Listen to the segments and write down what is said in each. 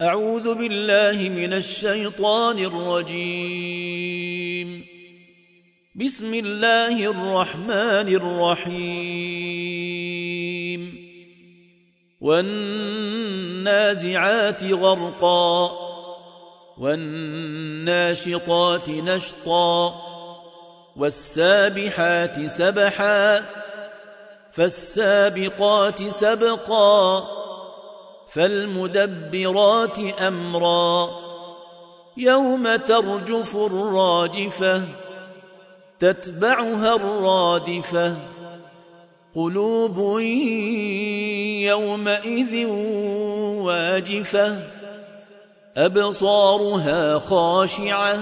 أعوذ بالله من الشيطان الرجيم. بسم الله الرحمن الرحيم. والنازعات غرقا والناشطات نشطا والسابحات سبحا فالسابقات سبقا فالمدبرات أمرا يوم ترجف الراجفة تتبعها الرادفة قلوب يومئذ واجفة أبصارها خاشعة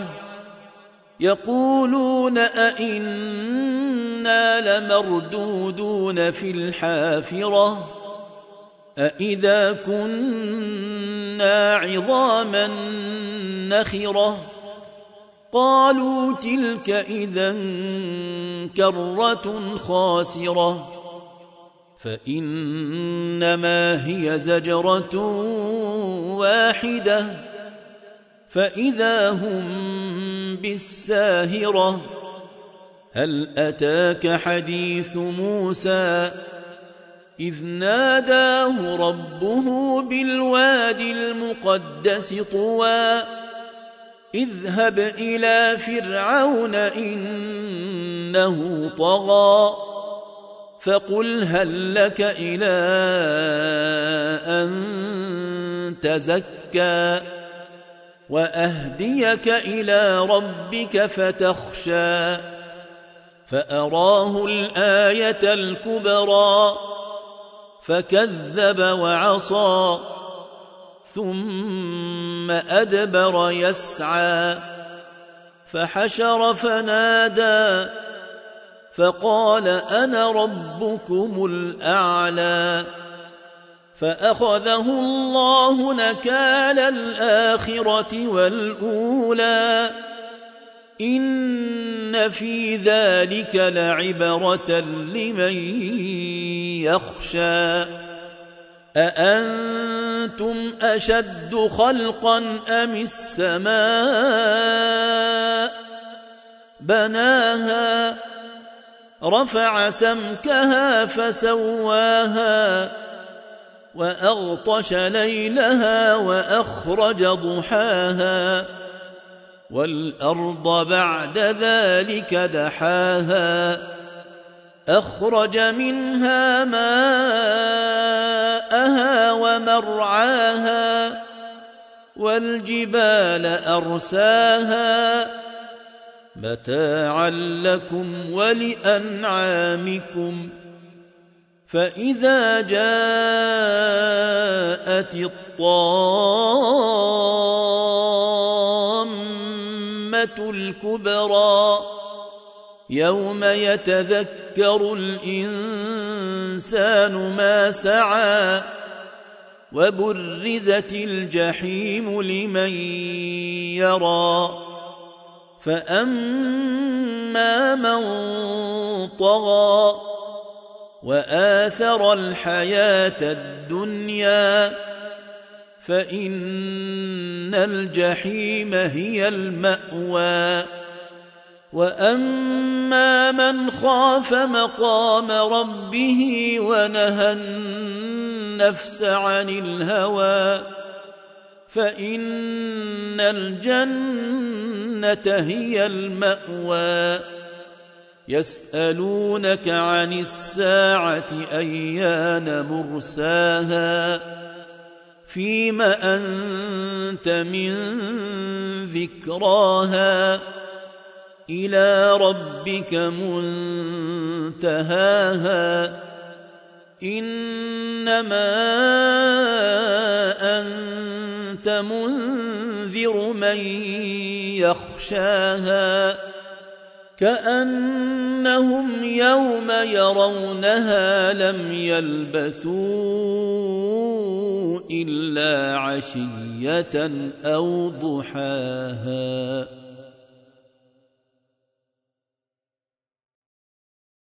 يقولون أئنا لمردودون في الحافرة أئذا كنا عظاما نخرة قالوا تلك إذا كرة خاسرة فإنما هي زجرة واحدة فإذا هم بالساهرة هل أتاك حديث موسى إذ ناداه ربه بالوادي المقدس طوى اذهب إلى فرعون إنه طغى فقل هل لك إلى أن تزكى وأهديك إلى ربك فتخشى فأراه الآية الكبرى فكذب وعصى ثم أدبر يسعى فحشر فنادى فقال أنا ربكم الأعلى فأخذه الله نكال الآخرة والأولى إن في ذلك لعبرة لمن يخشى أأنتم أشد خلقا أم السماء بناها رفع سمكها فسواها وأغطش ليلها وأخرج ضحاها والأرض بعد ذلك دحاها أخرج منها ماءها ومرعاها والجبال أرساها متاعا لكم ولأنعامكم فإذا جاءت الطامة الكبرى يوم يتذكر الإنسان ما سعى وبرزت الجحيم لمن يرى فأما من طغى وآثر الحياة الدنيا فإن الجحيم هي المأوى وأما من خاف مقام ربه ونهى النفس عن الهوى فإن الجنة هي المأوى يسألونك عن الساعة أيان مرساها فيم أنت من ذكراها إلى ربك منتهاها إنما أنت منذر من يخشاها كأنهم يوم يرونها لم يلبثوا إلا عشية أو ضحاها.